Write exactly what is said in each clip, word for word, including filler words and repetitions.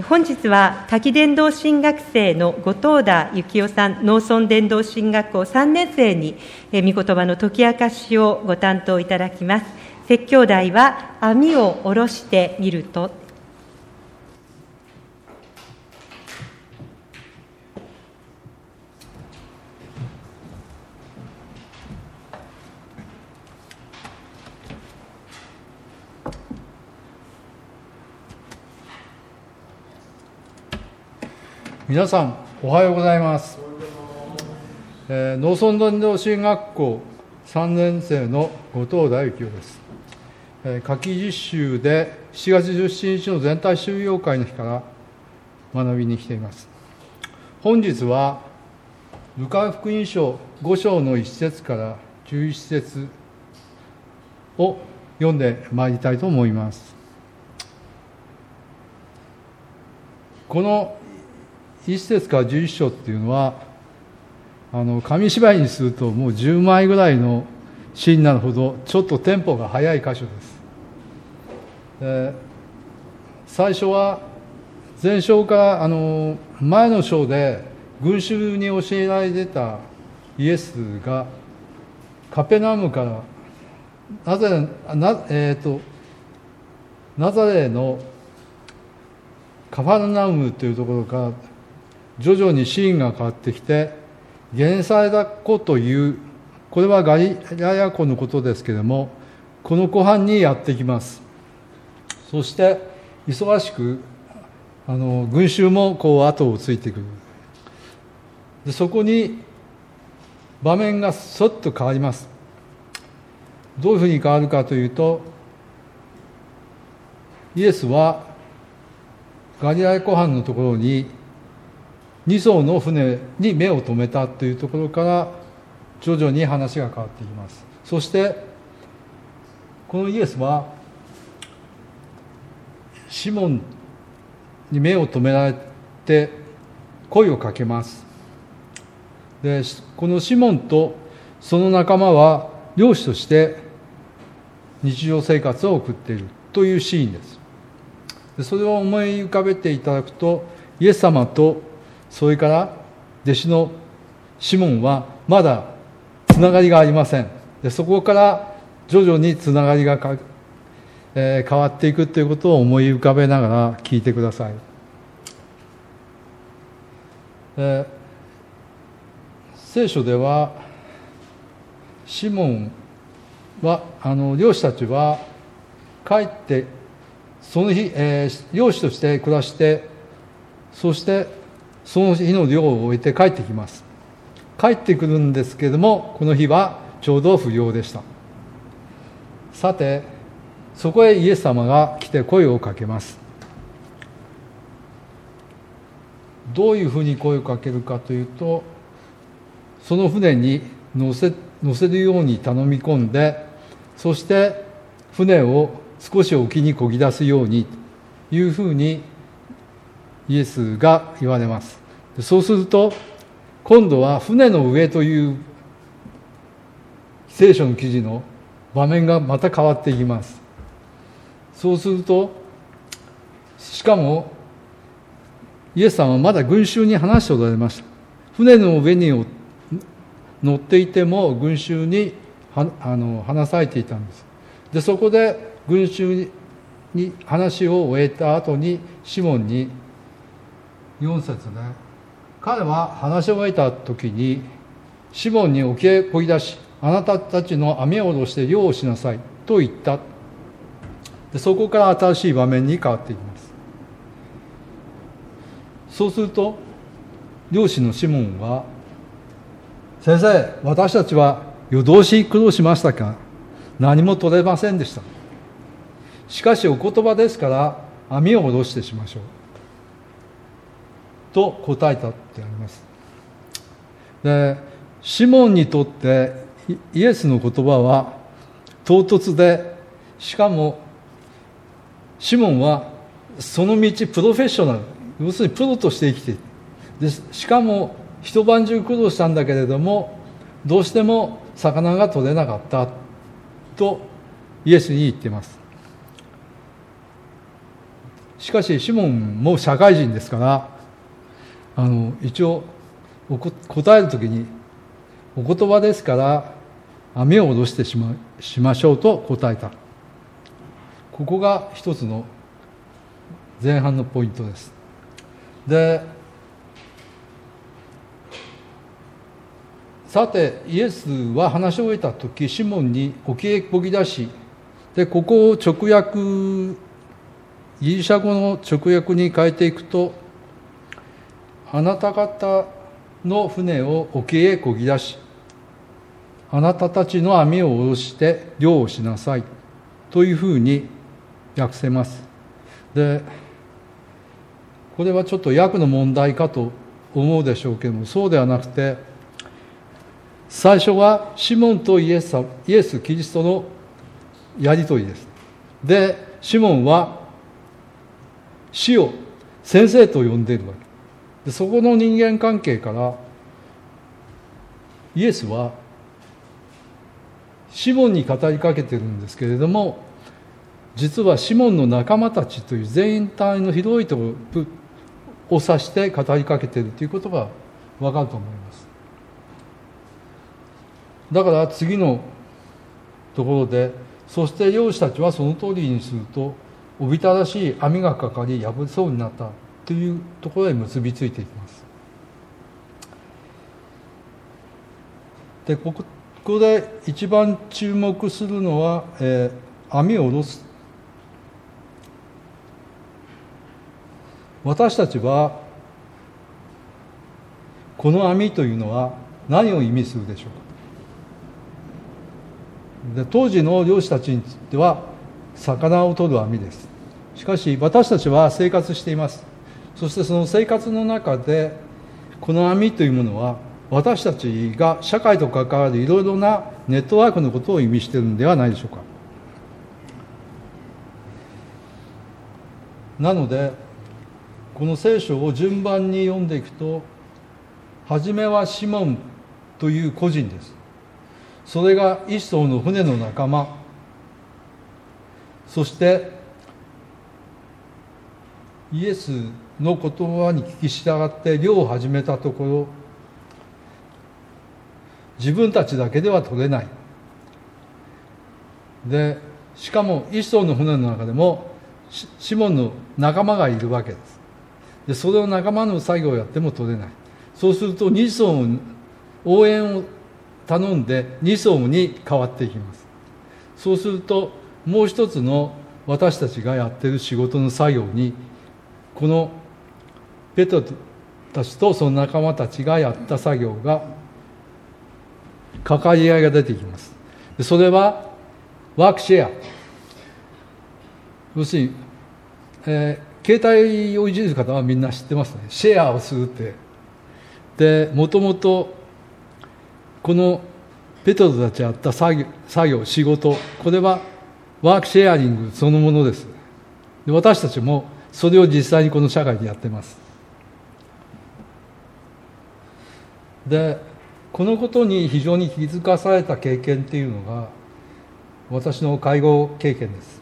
本日は滝伝道神学生の後藤田幸男さん、農村伝道神学校さんねん生に御言葉の解き明かしをご担当いただきます。説教題は網を下ろしてみると。 皆さんおはようございます。えー、農村伝道神学校さんねん生の後藤田幸男です。えー、夏季実習でしちがつじゅうしちにちの全体修養会の日から学びに来ています。本日はルカ福音書ご章のいっ節からじゅういち節を読んでまいりたいと思います。このいっ節からじゅういち章っていうのは、あの紙芝居にするともうじゅうまいぐらいの詩になるほどちょっとテンポが速い箇所です。で、最初は前章からあの前の章で群衆に教えられてたイエスがカペナウムからナザレ、なえーと、ナザレのカファルナウムというところから徐々にシーンが変わってきて、ゲネサレタ湖という、これはガリラヤ湖のことですけれども、この湖畔にやってきます。そして忙しくあの群衆もこう後をついてくる。で、そこに場面がそっと変わります。どういうふうに変わるかというと、イエスはガリラヤ湖畔のところにに艘の船に目を留めたというところから徐々に話が変わっていきます。そしてこのイエスはシモンに目を留められて声をかけます。で、このシモンとその仲間は漁師として日常生活を送っているというシーンです。で、それを思い浮かべていただくと、イエス様とそれから弟子のシモンはまだつながりがありません。で、そこから徐々につながりがか、えー、変わっていくということを思い浮かべながら聞いてください。えー、聖書ではシモンはあの漁師たちは帰ってその日、えー、漁師として暮らして、そしてその日の漁を終えて帰ってきます。帰ってくるんですけれども、この日はちょうど不漁でした。さて、そこへイエス様が来て声をかけます。どういうふうに声をかけるかというと、その船に乗せ、乗せるように頼み込んで、そして船を少し沖に漕ぎ出すようにというふうにイエスが言われます。そうすると今度は船の上という聖書の記事の場面がまた変わっていきます。そうすると、しかもイエス様はまだ群衆に話しておられました。船の上に乗っていても群衆にはあの話されていたんです。で、そこで群衆に話を終えた後にシモンによん節で、彼は話し終えた時にシモンに沖へ漕ぎ出し、あなたたちの網を下ろして漁をしなさいと言った。で、そこから新しい場面に変わっていきます。そうすると漁師のシモンは、先生、私たちは夜通し苦労しましたが何も取れませんでした。しかしお言葉ですから網を下ろしてしましょうと答えたってあります。で、シモンにとってイエスの言葉は唐突で、しかもシモンはその道プロフェッショナル、要するにプロとして生きている。で、しかも一晩中苦労したんだけれどもどうしても魚が取れなかったとイエスに言っています。 しかしシモンも社会人ですから、あの一応おこ答えるときに、お言葉ですから網を下ろしてし ま, しましょうと答えた。ここが一つの前半のポイントです。で、さてイエスは話し終えたとき、シモンに沖へこぎ出し、でここを直訳、ギリシャ語の直訳に変えていくと、あなた方の船を沖へこぎ出し、あなたたちの網を下ろして漁をしなさいというふうに訳せます。で、これはちょっと訳の問題かと思うでしょうけども、そうではなくて、最初はシモンとイエス、イエス・キリストのやりとりです。で、シモンは死を先生と呼んでいるわけで、そこの人間関係からイエスはシモンに語りかけてるんですけれども、実はシモンの仲間たちという全体の広いところを指して語りかけているということが分かると思います。だから次のところで、そして漁師たちはその通りにするとおびただしい網がかかり破れそうになったというところへ結びついていきます。で、ここここで一番注目するのは、えー、網を下ろす。私たちはこの網というのは何を意味するでしょうか。で、当時の漁師たちにとっては魚を取る網です。しかし私たちは生活しています。そしてその生活の中でこの網というものは、私たちが社会と関わるいろいろなネットワークのことを意味しているのではないでしょうか。なのでこの聖書を順番に読んでいくと、初めはシモンという個人です。それが一艘の船の仲間、そしてイエスの言葉に聞き従って漁を始めたところ、自分たちだけでは取れない。で、しかも一艘の船の中でもシモンの仲間がいるわけです。で、それを仲間の作業をやっても取れない。そうするとに艘応援を頼んでに艘に変わっていきます。そうするともう一つの私たちがやっている仕事の作業に、このペトロたちとその仲間たちがやった作業が関わり合いが出てきます。で、それはワークシェア、要するに、えー、携帯をいじる方はみんな知ってますね。シェアをするって。で、もともとこのペトロたちやった作業、作業仕事、これはワークシェアリングそのものです。で、私たちもそれを実際にこの社会でやってます。で、このことに非常に気づかされた経験っていうのが私の介護経験です。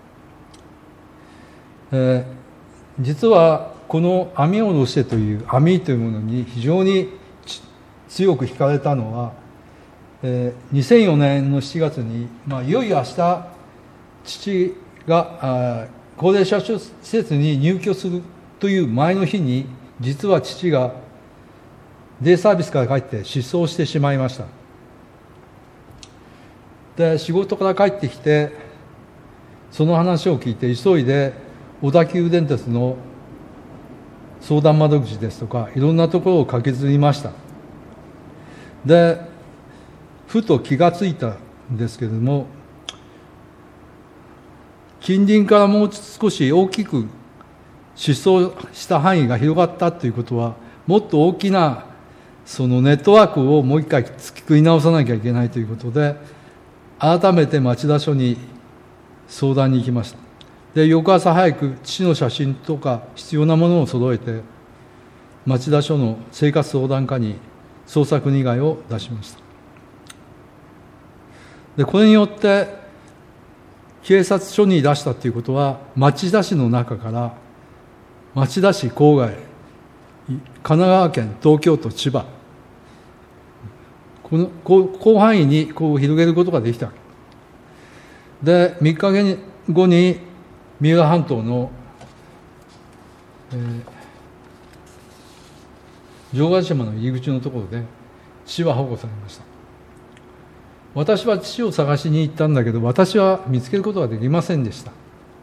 えー、実はこの網を下ろしてという網というものに非常に強く惹かれたのは、えー、にせんよねんのしちがつに、まあ、いよいよ明日父が高齢者施設に入居するという前の日に、実は父がデイサービスから帰って失踪してしまいました。で、仕事から帰ってきてその話を聞いて、急いで小田急電鉄の相談窓口ですとかいろんなところを駆けずりました。で、ふと気がついたんですけれども、近隣からもう少し大きく失踪した範囲が広がったということは、もっと大きなそのネットワークをもう一回作り直さなきゃいけないということで、改めて町田署に相談に行きました。で、翌朝早く父の写真とか必要なものを揃えて町田署の生活相談課に捜索願を出しました。で、これによって警察署に出したということは、町田市の中から町田市郊外、神奈川県、東京都、千葉、この広範囲にこう広げることができた。で、みっかごに三浦半島の、えー、城ヶ島の入り口のところで父は保護されました。私は父を探しに行ったんだけど、私は見つけることができませんでした。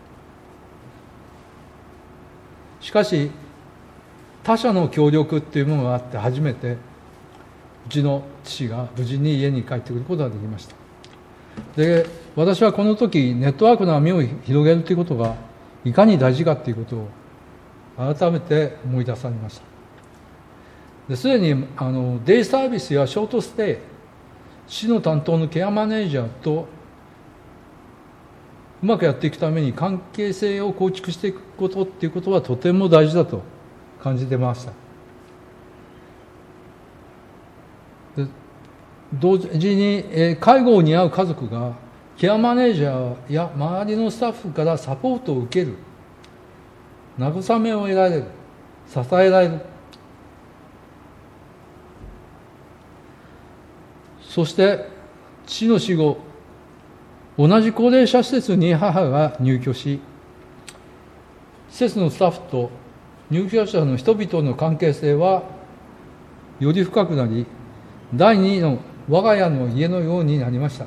しかし他者の協力っていうものがあって初めてうちの父が無事に家に帰ってくることができました。で、私はこの時ネットワークの網を広げるということがいかに大事かということを改めて思い出されました。ですでにあのデイサービスやショートステイ、市の担当のケアマネージャーとうまくやっていくために関係性を構築していくことっていうことはとても大事だと感じてました。で、同時に、えー、介護を担う家族がケアマネージャーや周りのスタッフからサポートを受ける、慰めを得られる、支えられる、そして父の死後、同じ高齢者施設に母が入居し、施設のスタッフと入居者の人々の関係性はより深くなり、第二の我が家の家のようになりました。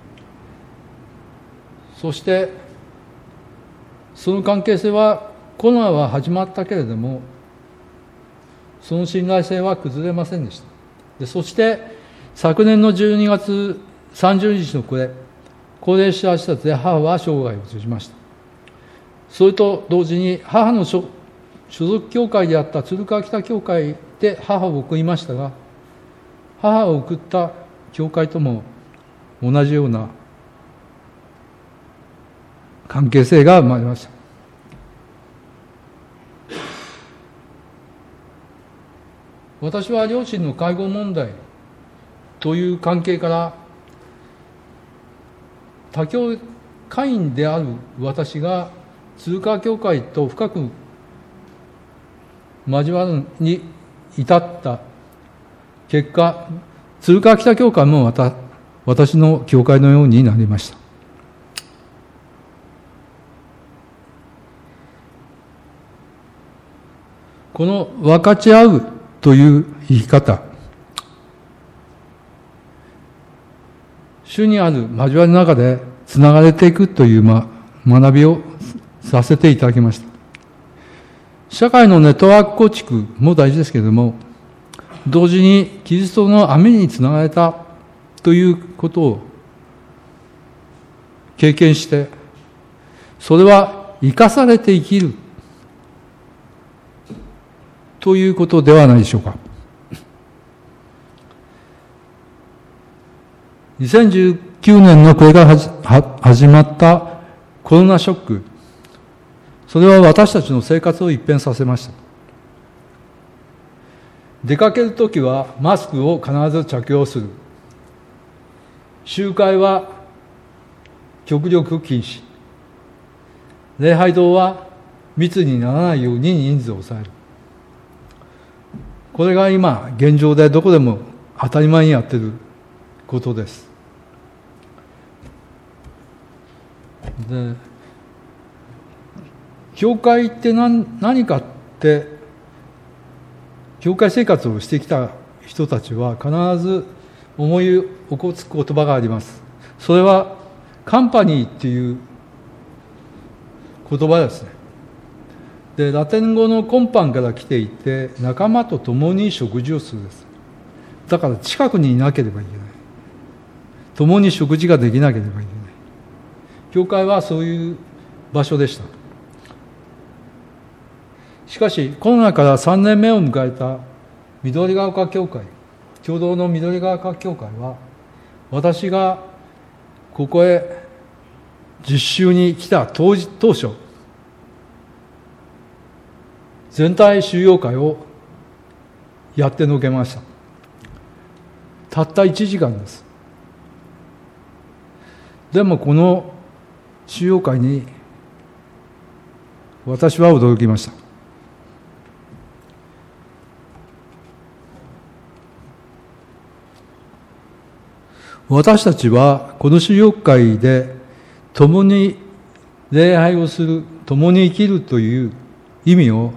そしてその関係性はコロナは始まったけれども、その信頼性は崩れませんでした。で、そして昨年のじゅうにがつさんじゅうにちの暮れ、高齢者施設で母は生涯を閉じました。それと同時に母の所属教会であった鶴川北教会で母を送りましたが、母を送った教会とも同じような関係性が生まれました。私は両親の介護問題という関係から他教会員である私が鶴川教会と深く交わるに至った結果、鶴川北教会もまた私の教会のようになりました。この分かち合うという生き方、主にある交わりの中でつながれていくという、ま、学びをさせていただきました。社会のネットワーク構築も大事ですけれども、同時にキリストの網につながれたということを経験して、それは生かされて生きるということではないでしょうか。にせんじゅうきゅうねんのこれから始まったコロナショック、それは私たちの生活を一変させました。出かけるときはマスクを必ず着用する。集会は極力禁止。礼拝堂は密にならないように人数を抑える。これが今現状でどこでも当たり前にやっていることです。で、教会って何、何かって、教会生活をしてきた人たちは必ず思い起こす言葉があります。それはカンパニーっていう言葉ですね。で、ラテン語のコンパンから来ていて、仲間と共に食事をするです。だから近くにいなければいけない。共に食事ができなければいけない。教会はそういう場所でした。しかしコロナからさんねんめを迎えた緑が丘教会、共同の緑が丘教会は、私がここへ実習に来た当時当初、全体収容会をやってのけました。たったいちじかんです。でもこの収容会に私は驚きました。私たちはこの収容会で共に礼拝をする、共に生きるという意味を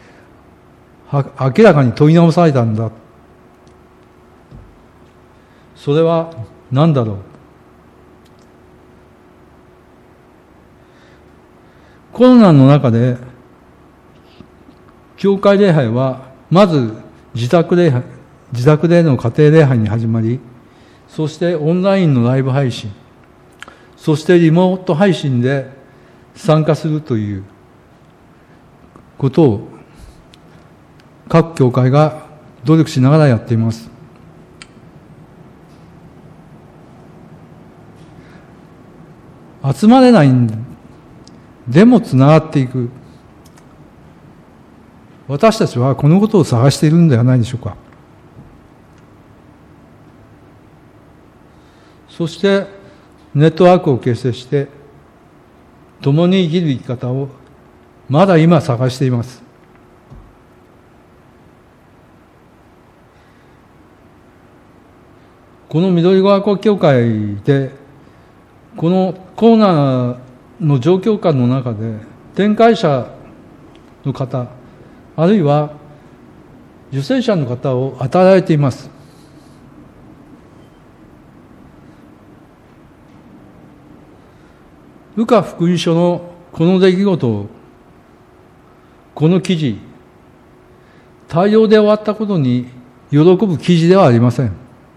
明らかに問い直されたんだ。それは何だろう。コロナの中で教会礼拝はまず自宅礼拝、自宅での家庭礼拝に始まり、そしてオンラインのライブ配信、そしてリモート配信で参加するということを各教会が努力しながらやっています。集まれないんでもつながっていく。私たちはこのことを探しているんではないでしょうか。そしてネットワークを形成して共に生きる生き方をまだ今探しています。この緑川国教会でこのコロナの状況下の中で展開者の方あるいは受精者の方を与えられています。ルカ福音書のこの出来事を、この記事、大量で終わったことに喜ぶ記事ではありません。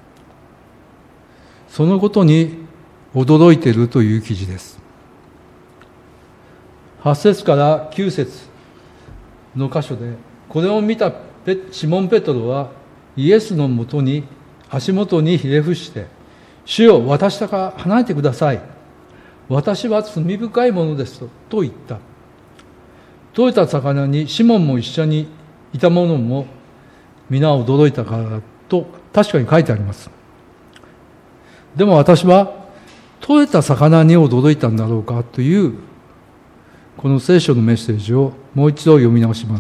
そのことに驚いているという記事です。はち節からきゅう節の箇所で、これを見たシモン・ペトロはイエスのもとに足元にひれ伏して、主よ、私から離れてください。私は罪深いものですと言った。取れた魚にシモンも一緒にいた者も皆驚いたからだと確かに書いてあります。でも私は取れた魚に驚いたんだろうかというこの聖書のメッセージをもう一度読み直します。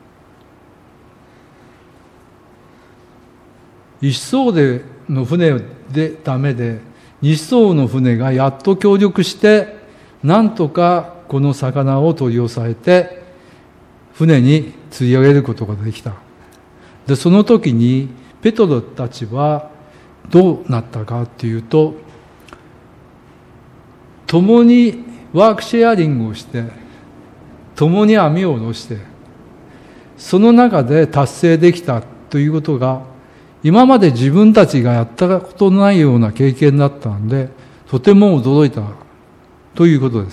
一艘での船でダメで二艘の船がやっと協力してなんとかこの魚を取り押さえて船に釣り上げることができた。でその時にペトロたちはどうなったかというと、共にワークシェアリングをして共に網を下ろしてその中で達成できたということが今まで自分たちがやったことのないような経験だったので、とても驚いたということです。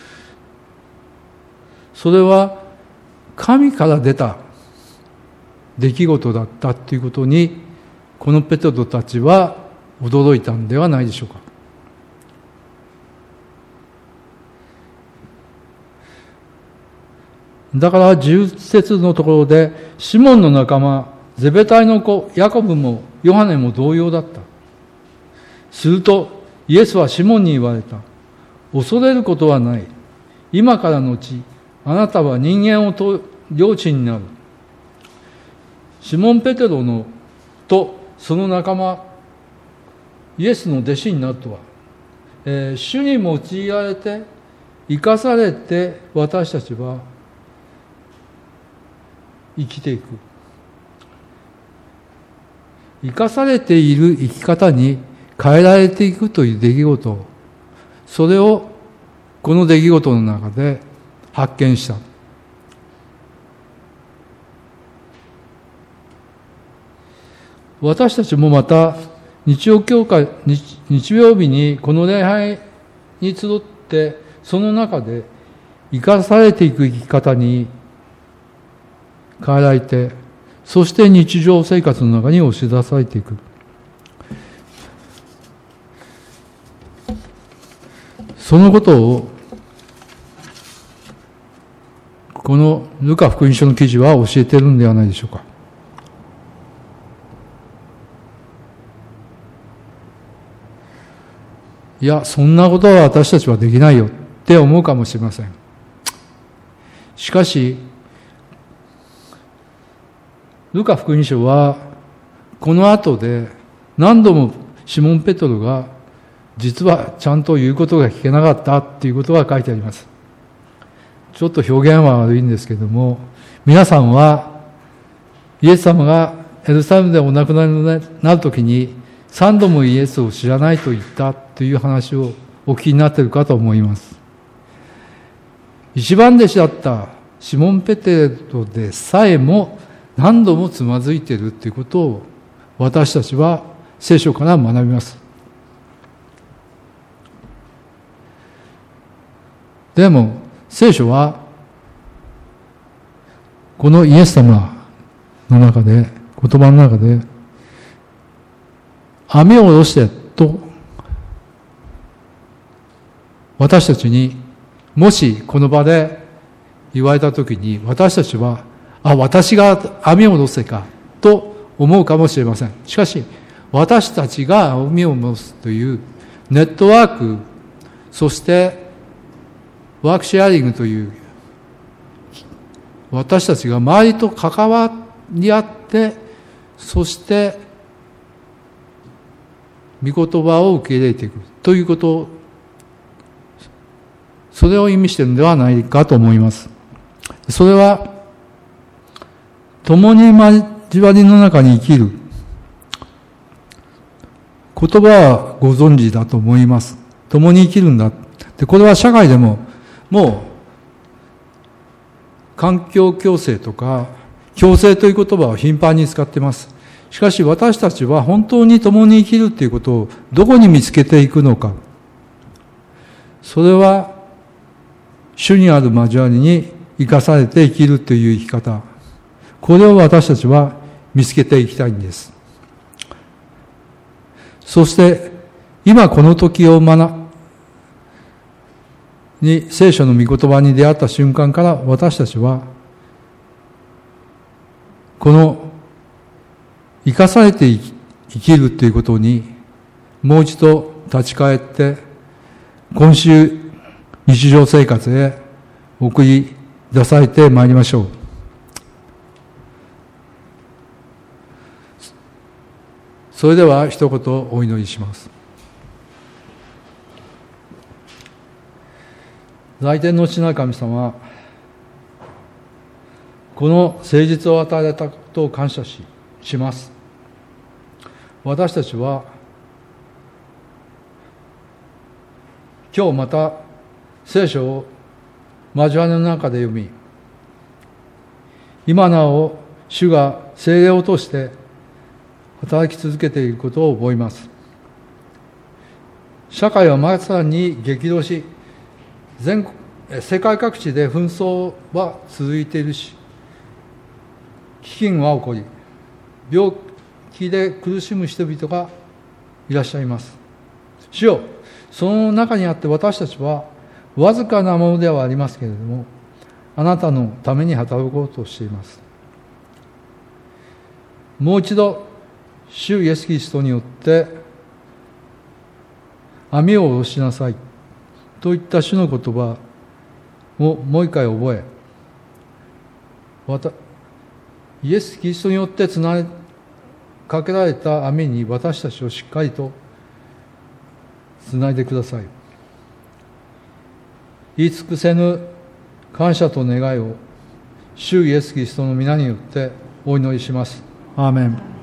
それは神から出た出来事だったということに、このペトロたちは驚いたんではないでしょうか。だからじゅう節のところで、シモンの仲間ゼベタイの子ヤコブもヨハネも同様だった。するとイエスはシモンに言われた。恐れることはない。今からのちあなたは人間をと領地になる。シモン・ペテロのとその仲間イエスの弟子になるとは、えー、主に用いられて生かされて私たちは生きていく。生かされている生き方に変えられていくという出来事、それをこの出来事の中で発見した。私たちもまた日曜教会、日、日曜日にこの礼拝に集って、その中で生かされていく生き方に変えられて、そして日常生活の中に押し出されていく。そのことをこのルカ福音書の記事は教えているんではないでしょうか。 いや、そんなことは私たちはできないよって思うかもしれません。しかし、ルカ福音書は、この後で何度もシモン・ペトロが実はちゃんと言うことが聞けなかったっていうことが書いてあります。ちょっと表現は悪いんですけれども、皆さんはイエス様がエルサレムでお亡くなりになるときに三度もイエスを知らないと言ったという話をお聞きになっているかと思います。一番弟子だったシモン・ペテロでさえも何度もつまずいているということを私たちは聖書から学びます。でも聖書はこのイエス様の中で、言葉の中で、網を下ろしてと私たちにもしこの場で言われたときに、私たちはあ、私が網を下ろせかと思うかもしれません。しかし私たちが網を下ろすというネットワーク、そしてワークシェアリングという私たちが周りと関わり合って、そして御言葉を受け入れていくということ、それを意味しているのではないかと思います。それは共に交わりの中に生きる言葉はご存知だと思います。共に生きるんだ。で、これは社会でももう環境共生とか共生という言葉を頻繁に使っています。しかし私たちは本当に共に生きるということをどこに見つけていくのか。それは主にある交わりに生かされて生きるという生き方。これを私たちは見つけていきたいんです。そして今この時を学に聖書の御言葉に出会った瞬間から、私たちはこの生かされて生きるということにもう一度立ち返って、今週日常生活へ送り出されてまいりましょう。それでは一言お祈りします。在天の父なる神様、この誠実を与えられたことを感謝しします。私たちは今日また聖書を交わりの中で読み、今なお主が聖霊を通して働き続けていることを覚えます。社会はまさに激動し、全国世界各地で紛争は続いているし、飢饉は起こり、病気で苦しむ人々がいらっしゃいます。主よ、その中にあって私たちはわずかなものではありますけれども、あなたのために働こうとしています。もう一度主イエスキリストによって網を下ろしなさいといった主の言葉をもう一回覚え、またイエス・キリストによってつなかけられた網に私たちをしっかりとつないでください。言い尽くせぬ感謝と願いを主イエス・キリストの皆によってお祈りします。アーメン。